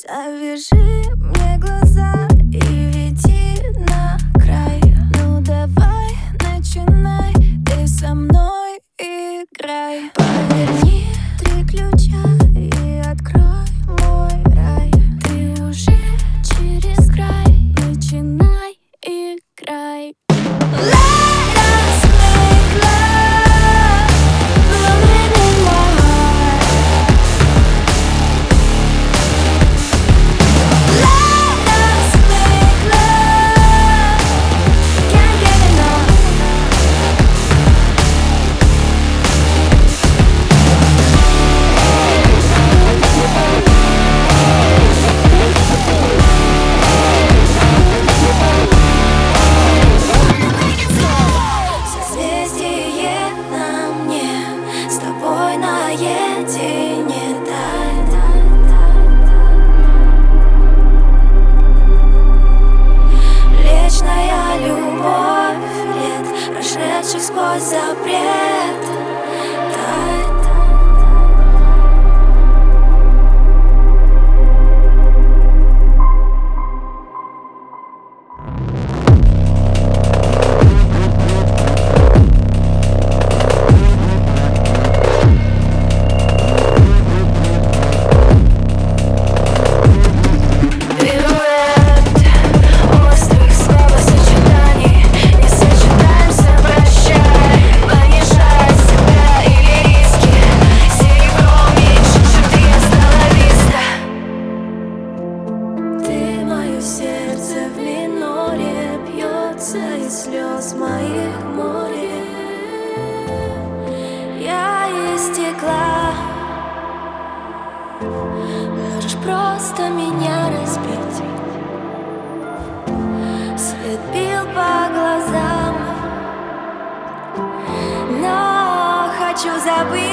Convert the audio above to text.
Завяжи мне глаза и веди на край. Ну давай, начинай, ты со мной играй. Поверни 3 ключа и открой мой рай. Ты уже через край, начинай, играй. Let us make love, blooming in my heart. Let us make love, can't get enough. Созвездие на мне, с тобой наедине, вечная любовь лет, прошедших сквозь запрет. Острых словосочетаний, не сочетаемся, прощай. Понижай себя или риски, серебро меньше, чем ты остановился. Ты мое сердце в миноре, бьется из слез моих море. Я из стекла, можешь просто меня разбить. Свет бил по глазам, но хочу забыть.